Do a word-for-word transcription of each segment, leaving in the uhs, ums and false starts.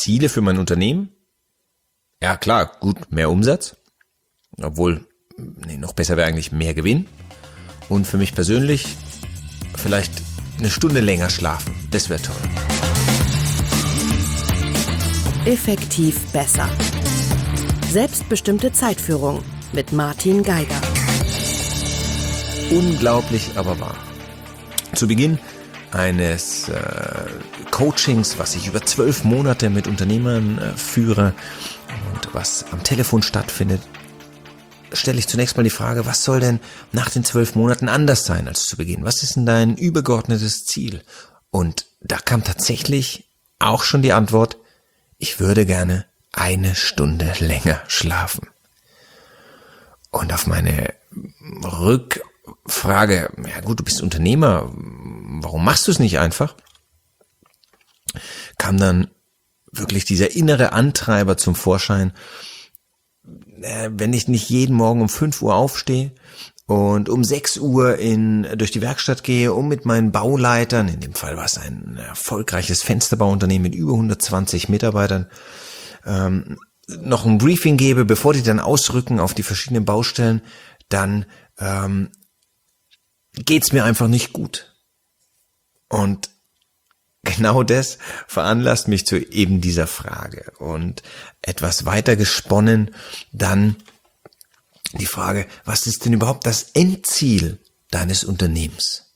Ziele für mein Unternehmen? Ja klar, gut, mehr Umsatz. Obwohl, nee, noch besser wäre eigentlich mehr Gewinn. Und für mich persönlich vielleicht eine Stunde länger schlafen. Das wäre toll. Effektiv besser. Selbstbestimmte Zeitführung mit Martin Geiger. Unglaublich, aber wahr. Zu Beginn eines äh, Coachings, was ich über zwölf Monate mit Unternehmern äh, führe und was am Telefon stattfindet, stelle ich zunächst mal die Frage, was soll denn nach den zwölf Monaten anders sein als zu Beginn? Was ist denn dein übergeordnetes Ziel? Und da kam tatsächlich auch schon die Antwort, ich würde gerne eine Stunde länger schlafen. Und auf meine Rückfrage, ja gut, du bist Unternehmer, warum machst du es nicht einfach? Kam dann wirklich dieser innere Antreiber zum Vorschein, wenn ich nicht jeden Morgen um fünf Uhr aufstehe und um sechs Uhr in, durch die Werkstatt gehe, um mit meinen Bauleitern, in dem Fall war es ein erfolgreiches Fensterbauunternehmen mit über hundertzwanzig Mitarbeitern, ähm, noch ein Briefing gebe, bevor die dann ausrücken auf die verschiedenen Baustellen, dann ähm, geht's mir einfach nicht gut. Und genau das veranlasst mich zu eben dieser Frage. Und etwas weiter gesponnen, dann die Frage, was ist denn überhaupt das Endziel deines Unternehmens?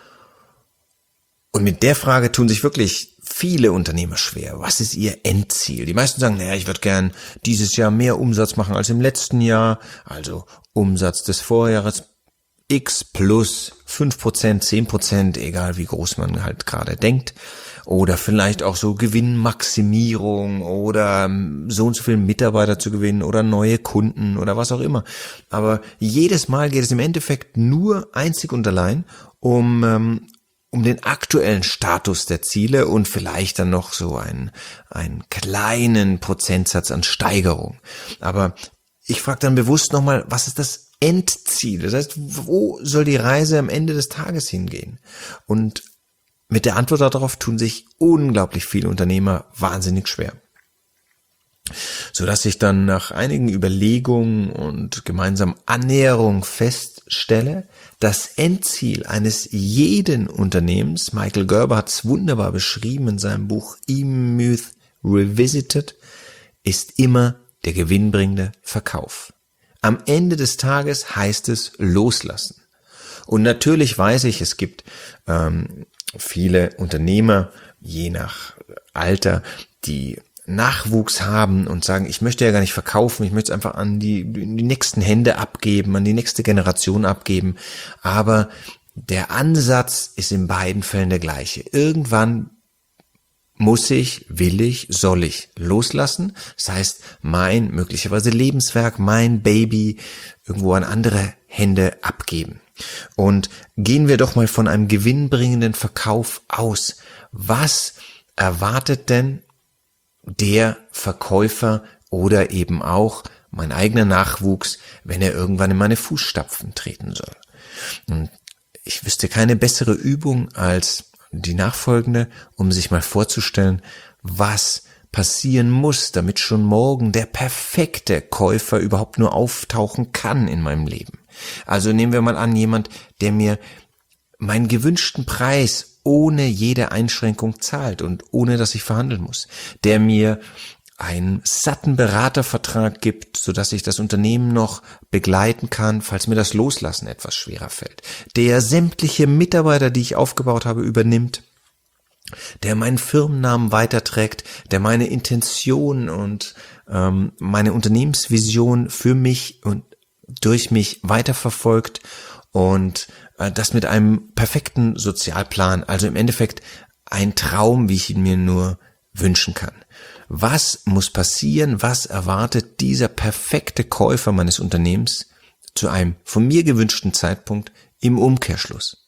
Und mit der Frage tun sich wirklich viele Unternehmer schwer. Was ist ihr Endziel? Die meisten sagen, naja, ich würde gern dieses Jahr mehr Umsatz machen als im letzten Jahr, also Umsatz des Vorjahres X plus fünf Prozent, zehn Prozent, egal wie groß man halt gerade denkt. Oder vielleicht auch so Gewinnmaximierung oder so und so viele Mitarbeiter zu gewinnen oder neue Kunden oder was auch immer. Aber jedes Mal geht es im Endeffekt nur einzig und allein um, ähm, um den aktuellen Status der Ziele und vielleicht dann noch so einen, einen kleinen Prozentsatz an Steigerung. Aber ich frage dann bewusst nochmal, was ist das Endziel? Das heißt, wo soll die Reise am Ende des Tages hingehen? Und mit der Antwort darauf tun sich unglaublich viele Unternehmer wahnsinnig schwer. Sodass ich dann nach einigen Überlegungen und gemeinsamen Annäherung feststelle, das Endziel eines jeden Unternehmens, Michael Gerber hat es wunderbar beschrieben in seinem Buch E-Myth Revisited, ist immer der gewinnbringende Verkauf. Am Ende des Tages heißt es loslassen. Und natürlich weiß ich, es gibt ähm, viele Unternehmer, je nach Alter, die Nachwuchs haben und sagen, ich möchte ja gar nicht verkaufen, ich möchte es einfach an die, die nächsten Hände abgeben, an die nächste Generation abgeben. Aber der Ansatz ist in beiden Fällen der gleiche. Irgendwann muss ich, will ich, soll ich loslassen. Das heißt, mein möglicherweise Lebenswerk, mein Baby irgendwo an andere Hände abgeben. Und gehen wir doch mal von einem gewinnbringenden Verkauf aus. Was erwartet denn der Verkäufer oder eben auch mein eigener Nachwuchs, wenn er irgendwann in meine Fußstapfen treten soll? Und ich wüsste keine bessere Übung als die nachfolgende, um sich mal vorzustellen, was passieren muss, damit schon morgen der perfekte Käufer überhaupt nur auftauchen kann in meinem Leben. Also nehmen wir mal an, jemand, der mir meinen gewünschten Preis ohne jede Einschränkung zahlt und ohne, dass ich verhandeln muss, der mir einen satten Beratervertrag gibt, sodass ich das Unternehmen noch begleiten kann, falls mir das Loslassen etwas schwerer fällt, der sämtliche Mitarbeiter, die ich aufgebaut habe, übernimmt, der meinen Firmennamen weiterträgt, der meine Intention und ähm, meine Unternehmensvision für mich und durch mich weiterverfolgt und äh, das mit einem perfekten Sozialplan, also im Endeffekt ein Traum, wie ich ihn mir nur wünschen kann. Was muss passieren? Was erwartet dieser perfekte Käufer meines Unternehmens zu einem von mir gewünschten Zeitpunkt im Umkehrschluss?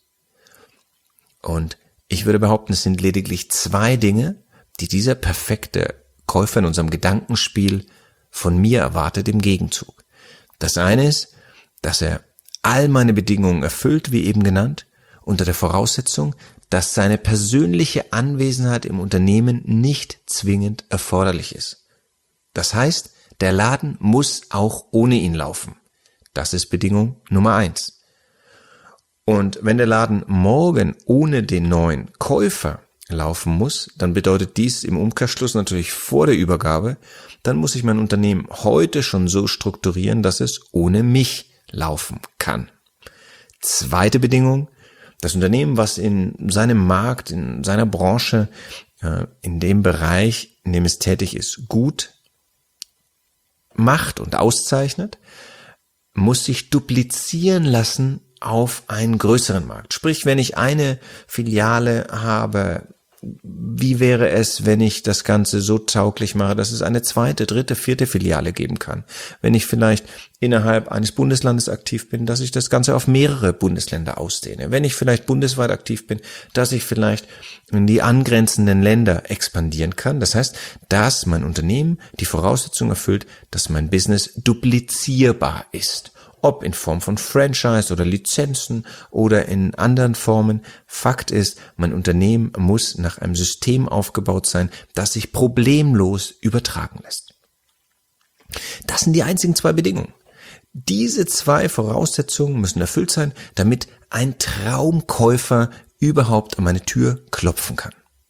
Und ich würde behaupten, es sind lediglich zwei Dinge, die dieser perfekte Käufer in unserem Gedankenspiel von mir erwartet im Gegenzug. Das eine ist, dass er all meine Bedingungen erfüllt, wie eben genannt, unter der Voraussetzung, dass seine persönliche Anwesenheit im Unternehmen nicht zwingend erforderlich ist. Das heißt, der Laden muss auch ohne ihn laufen. Das ist Bedingung Nummer eins. Und wenn der Laden morgen ohne den neuen Käufer laufen muss, dann bedeutet dies im Umkehrschluss natürlich vor der Übergabe, dann muss ich mein Unternehmen heute schon so strukturieren, dass es ohne mich laufen kann. Zweite Bedingung: Das Unternehmen, was in seinem Markt, in seiner Branche, in dem Bereich, in dem es tätig ist, gut macht und auszeichnet, muss sich duplizieren lassen auf einen größeren Markt. Sprich, wenn ich eine Filiale habe, wie wäre es, wenn ich das Ganze so tauglich mache, dass es eine zweite, dritte, vierte Filiale geben kann? Wenn ich vielleicht innerhalb eines Bundeslandes aktiv bin, dass ich das Ganze auf mehrere Bundesländer ausdehne. Wenn ich vielleicht bundesweit aktiv bin, dass ich vielleicht in die angrenzenden Länder expandieren kann. Das heißt, dass mein Unternehmen die Voraussetzung erfüllt, dass mein Business duplizierbar ist. Ob in Form von Franchise oder Lizenzen oder in anderen Formen. Fakt ist, mein Unternehmen muss nach einem System aufgebaut sein, das sich problemlos übertragen lässt. Das sind die einzigen zwei Bedingungen. Diese zwei Voraussetzungen müssen erfüllt sein, damit ein Traumkäufer überhaupt an meine Tür klopfen kann.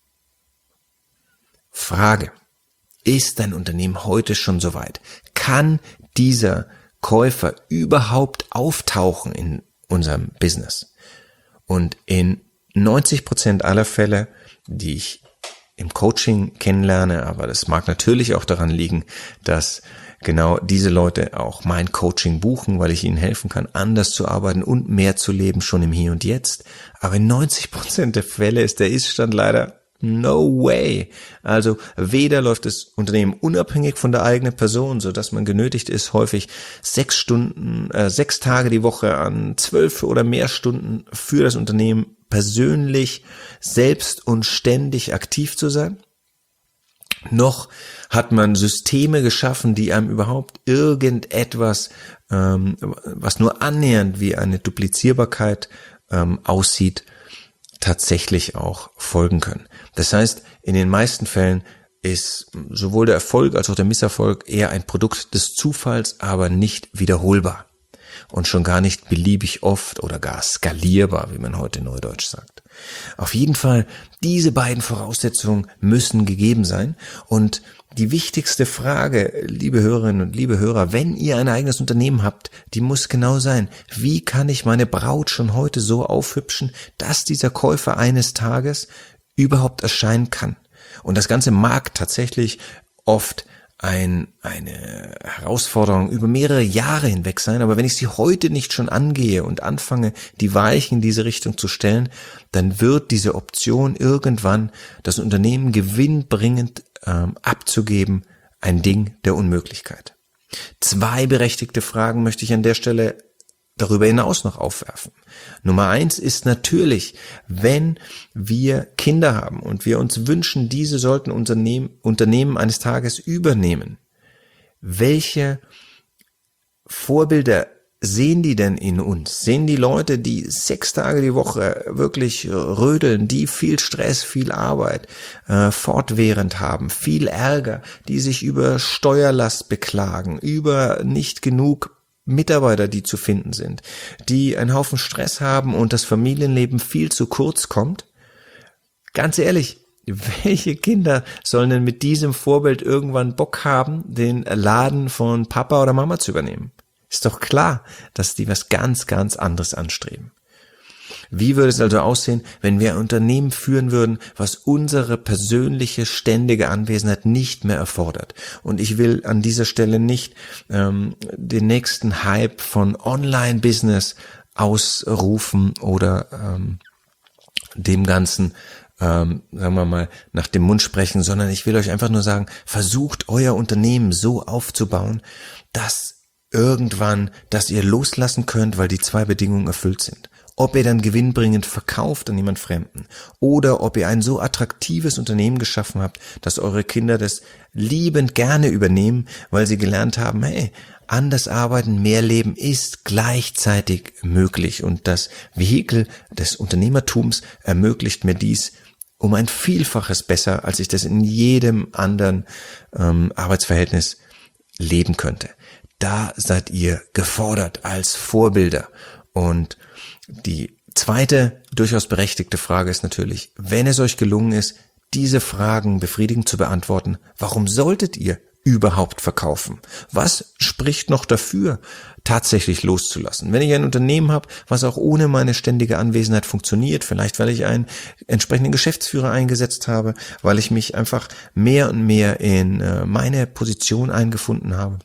Frage: Ist dein Unternehmen heute schon soweit? Kann dieser Käufer überhaupt auftauchen in unserem Business? Und in neunzig Prozent aller Fälle, die ich im Coaching kennenlerne, aber das mag natürlich auch daran liegen, dass genau diese Leute auch mein Coaching buchen, weil ich ihnen helfen kann, anders zu arbeiten und mehr zu leben, schon im Hier und Jetzt. Aber in neunzig Prozent der Fälle ist der Ist-Stand leider no way. Also weder läuft das Unternehmen unabhängig von der eigenen Person, so dass man genötigt ist, häufig sechs Stunden, äh, sechs Tage die Woche an zwölf oder mehr Stunden für das Unternehmen persönlich, selbst und ständig aktiv zu sein. Noch hat man Systeme geschaffen, die einem überhaupt irgendetwas, ähm, was nur annähernd wie eine Duplizierbarkeit ähm, aussieht, tatsächlich auch folgen können. Das heißt, in den meisten Fällen ist sowohl der Erfolg als auch der Misserfolg eher ein Produkt des Zufalls, aber nicht wiederholbar und schon gar nicht beliebig oft oder gar skalierbar, wie man heute neudeutsch sagt. Auf jeden Fall, diese beiden Voraussetzungen müssen gegeben sein. Und die wichtigste Frage, liebe Hörerinnen und liebe Hörer, wenn ihr ein eigenes Unternehmen habt, die muss genau sein: Wie kann ich meine Braut schon heute so aufhübschen, dass dieser Käufer eines Tages überhaupt erscheinen kann? Und das Ganze mag tatsächlich oft ein, eine Herausforderung über mehrere Jahre hinweg sein, aber wenn ich sie heute nicht schon angehe und anfange, die Weichen in diese Richtung zu stellen, dann wird diese Option irgendwann, das Unternehmen gewinnbringend ähm, abzugeben, ein Ding der Unmöglichkeit. Zwei berechtigte Fragen möchte ich an der Stelle darüber hinaus noch aufwerfen. Nummer eins ist natürlich, wenn wir Kinder haben und wir uns wünschen, diese sollten Unternehmen, Unternehmen eines Tages übernehmen. Welche Vorbilder sehen die denn in uns? Sehen die Leute, die sechs Tage die Woche wirklich rödeln, die viel Stress, viel Arbeit äh, fortwährend haben, viel Ärger, die sich über Steuerlast beklagen, über nicht genug Mitarbeiter, die zu finden sind, die einen Haufen Stress haben und das Familienleben viel zu kurz kommt? Ganz ehrlich, welche Kinder sollen denn mit diesem Vorbild irgendwann Bock haben, den Laden von Papa oder Mama zu übernehmen? Ist doch klar, dass die was ganz, ganz anderes anstreben. Wie würde es also aussehen, wenn wir ein Unternehmen führen würden, was unsere persönliche, ständige Anwesenheit nicht mehr erfordert? Und ich will an dieser Stelle nicht ähm, den nächsten Hype von Online-Business ausrufen oder ähm, dem Ganzen, ähm, sagen wir mal, nach dem Mund sprechen, sondern ich will euch einfach nur sagen, versucht euer Unternehmen so aufzubauen, dass irgendwann, dass ihr loslassen könnt, weil die zwei Bedingungen erfüllt sind. ob ihr dann gewinnbringend verkauft an jemand Fremden oder ob ihr ein so attraktives Unternehmen geschaffen habt, dass eure Kinder das liebend gerne übernehmen, weil sie gelernt haben, hey, anders arbeiten, mehr leben ist gleichzeitig möglich und das Vehikel des Unternehmertums ermöglicht mir dies um ein Vielfaches besser, als ich das in jedem anderen ähm, Arbeitsverhältnis leben könnte. Da seid ihr gefordert als Vorbilder. Und die zweite, durchaus berechtigte Frage ist natürlich, wenn es euch gelungen ist, diese Fragen befriedigend zu beantworten, warum solltet ihr überhaupt verkaufen? Was spricht noch dafür, tatsächlich loszulassen? Wenn ich ein Unternehmen habe, was auch ohne meine ständige Anwesenheit funktioniert, vielleicht weil ich einen entsprechenden Geschäftsführer eingesetzt habe, weil ich mich einfach mehr und mehr in meine Position eingefunden habe,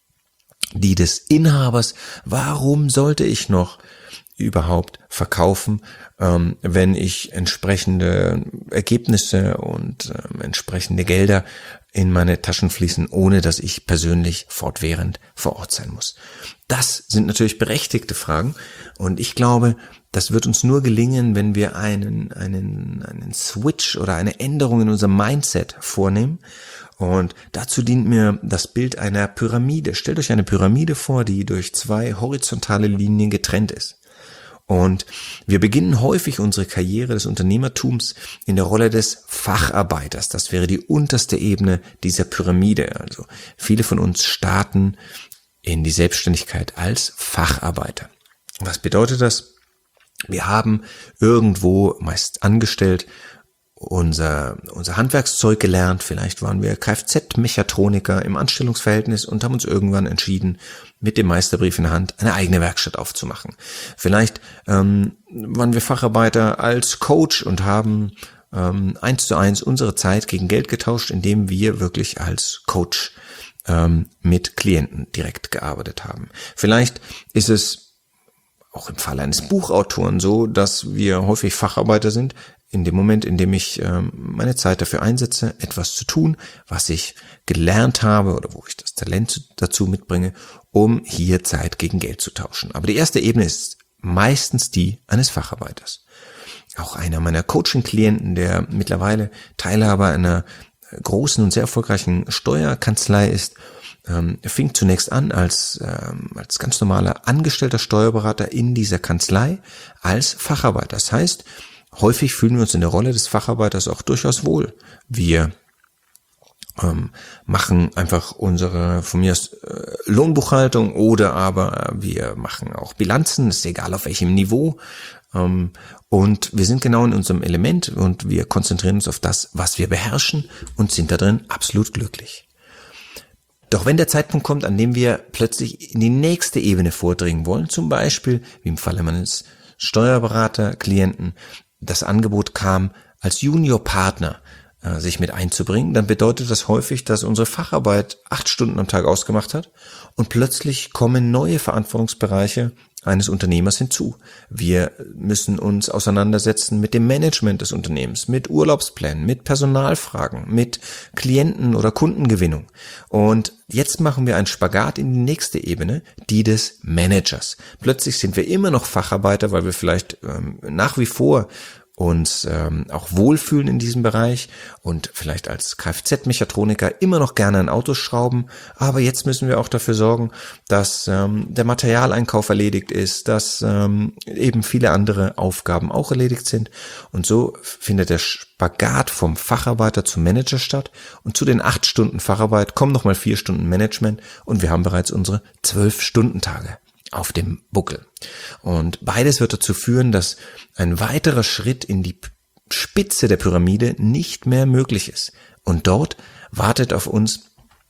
die des Inhabers, warum sollte ich noch überhaupt verkaufen, ähm, wenn ich entsprechende Ergebnisse und ähm, entsprechende Gelder in meine Taschen fließen, ohne dass ich persönlich fortwährend vor Ort sein muss. Das sind natürlich berechtigte Fragen und ich glaube, das wird uns nur gelingen, wenn wir einen, einen, einen Switch oder eine Änderung in unserem Mindset vornehmen. Und dazu dient mir das Bild einer Pyramide. Stellt euch eine Pyramide vor, die durch zwei horizontale Linien getrennt ist. Und wir beginnen häufig unsere Karriere des Unternehmertums in der Rolle des Facharbeiters. Das wäre die unterste Ebene dieser Pyramide. Also viele von uns starten in die Selbstständigkeit als Facharbeiter. Was bedeutet das? Wir haben irgendwo, meist angestellt, unser unser Handwerkszeug gelernt. Vielleicht waren wir Kfz-Mechatroniker im Anstellungsverhältnis und haben uns irgendwann entschieden, mit dem Meisterbrief in der Hand eine eigene Werkstatt aufzumachen. Vielleicht ähm, waren wir Facharbeiter als Coach und haben ähm, eins zu eins unsere Zeit gegen Geld getauscht, indem wir wirklich als Coach ähm, mit Klienten direkt gearbeitet haben. Vielleicht ist es auch im Fall eines Buchautoren so, dass wir häufig Facharbeiter sind, in dem Moment, in dem ich ähm, meine Zeit dafür einsetze, etwas zu tun, was ich gelernt habe oder wo ich das Talent dazu mitbringe, um hier Zeit gegen Geld zu tauschen. Aber die erste Ebene ist meistens die eines Facharbeiters. Auch einer meiner Coaching-Klienten, der mittlerweile Teilhaber einer großen und sehr erfolgreichen Steuerkanzlei ist, ähm, fing zunächst an als ähm, als ganz normaler angestellter Steuerberater in dieser Kanzlei als Facharbeiter. Das heißt, häufig fühlen wir uns in der Rolle des Facharbeiters auch durchaus wohl. Wir ähm, machen einfach unsere, von mir aus, äh, Lohnbuchhaltung oder aber wir machen auch Bilanzen, ist egal auf welchem Niveau. Ähm, und wir sind genau in unserem Element und wir konzentrieren uns auf das, was wir beherrschen und sind da drin absolut glücklich. Doch wenn der Zeitpunkt kommt, an dem wir plötzlich in die nächste Ebene vordringen wollen, zum Beispiel, wie im Falle meines Steuerberater-Klienten, das Angebot kam, als Juniorpartner äh, sich mit einzubringen, dann bedeutet das häufig, dass unsere Facharbeit acht Stunden am Tag ausgemacht hat und plötzlich kommen neue Verantwortungsbereiche eines Unternehmers hinzu. Wir müssen uns auseinandersetzen mit dem Management des Unternehmens, mit Urlaubsplänen, mit Personalfragen, mit Klienten- oder Kundengewinnung. Und jetzt machen wir einen Spagat in die nächste Ebene, die des Managers. Plötzlich sind wir immer noch Facharbeiter, weil wir vielleicht ähm, nach wie vor uns ähm, auch wohlfühlen in diesem Bereich und vielleicht als Kfz-Mechatroniker immer noch gerne an Autos schrauben, aber jetzt müssen wir auch dafür sorgen, dass ähm, der Materialeinkauf erledigt ist, dass ähm, eben viele andere Aufgaben auch erledigt sind und so findet der Spagat vom Facharbeiter zum Manager statt und zu den acht Stunden Facharbeit kommen nochmal vier Stunden Management und wir haben bereits unsere zwölf Stunden Tage auf dem Buckel. Und beides wird dazu führen, dass ein weiterer Schritt in die Spitze der Pyramide nicht mehr möglich ist. Und dort wartet auf uns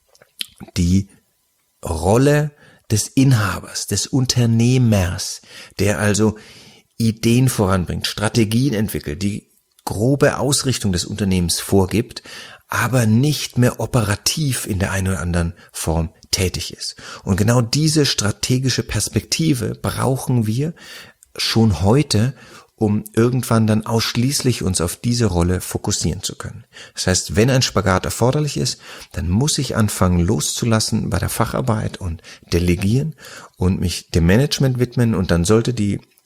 die Rolle des Inhabers, des Unternehmers, der also Ideen voranbringt, Strategien entwickelt, die grobe Ausrichtung des Unternehmens vorgibt, aber nicht mehr operativ in der einen oder anderen Form tätig ist. Und genau diese strategische Perspektive brauchen wir schon heute, um irgendwann dann ausschließlich uns auf diese Rolle fokussieren zu können. Das heißt, wenn ein Spagat erforderlich ist, dann muss ich anfangen loszulassen bei der Facharbeit und delegieren und mich dem Management widmen und dann sollte die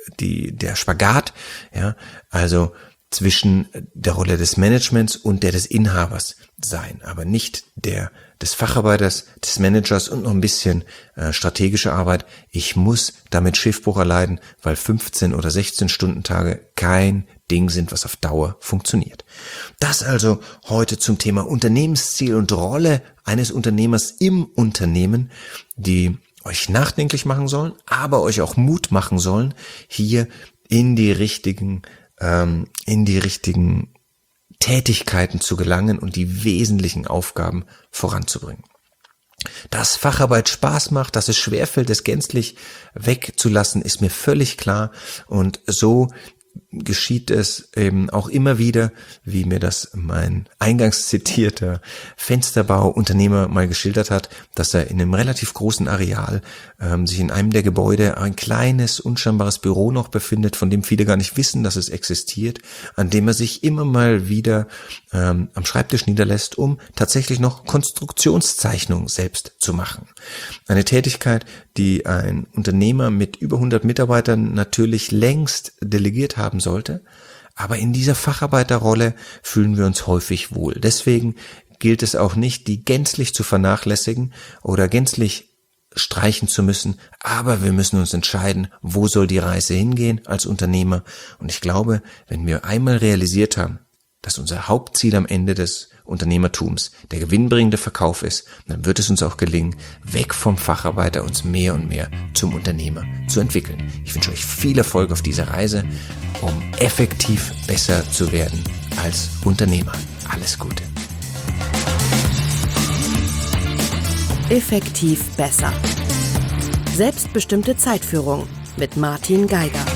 die, der Spagat, ja, also zwischen der Rolle des Managements und der des Inhabers sein, aber nicht der des Facharbeiters, des Managers und noch ein bisschen äh, strategische Arbeit. Ich muss damit Schiffbruch erleiden, weil fünfzehn oder sechzehn Stunden Tage kein Ding sind, was auf Dauer funktioniert. Das also heute zum Thema Unternehmensziel und Rolle eines Unternehmers im Unternehmen, die euch nachdenklich machen sollen, aber euch auch Mut machen sollen, hier in die richtigen ähm, in die richtigen Tätigkeiten zu gelangen und die wesentlichen Aufgaben voranzubringen. Dass Facharbeit Spaß macht, dass es schwerfällt, es gänzlich wegzulassen, ist mir völlig klar, und so geschieht es eben auch immer wieder, wie mir das mein eingangs zitierter Fensterbauunternehmer mal geschildert hat, dass er in einem relativ großen Areal ähm, sich in einem der Gebäude ein kleines, unscheinbares Büro noch befindet, von dem viele gar nicht wissen, dass es existiert, an dem er sich immer mal wieder ähm, am Schreibtisch niederlässt, um tatsächlich noch Konstruktionszeichnungen selbst zu machen. Eine Tätigkeit, die ein Unternehmer mit über hundert Mitarbeitern natürlich längst delegiert haben sollte, aber in dieser Facharbeiterrolle fühlen wir uns häufig wohl. Deswegen gilt es auch nicht, die gänzlich zu vernachlässigen oder gänzlich streichen zu müssen, aber wir müssen uns entscheiden, wo soll die Reise hingehen als Unternehmer. Und ich glaube, wenn wir einmal realisiert haben, dass unser Hauptziel am Ende des Unternehmertums der gewinnbringende Verkauf ist, dann wird es uns auch gelingen, weg vom Facharbeiter uns mehr und mehr zum Unternehmer zu entwickeln. Ich wünsche euch viel Erfolg auf dieser Reise, um effektiv besser zu werden als Unternehmer. Alles Gute. Effektiv besser. Selbstbestimmte Zeitführung mit Martin Geiger.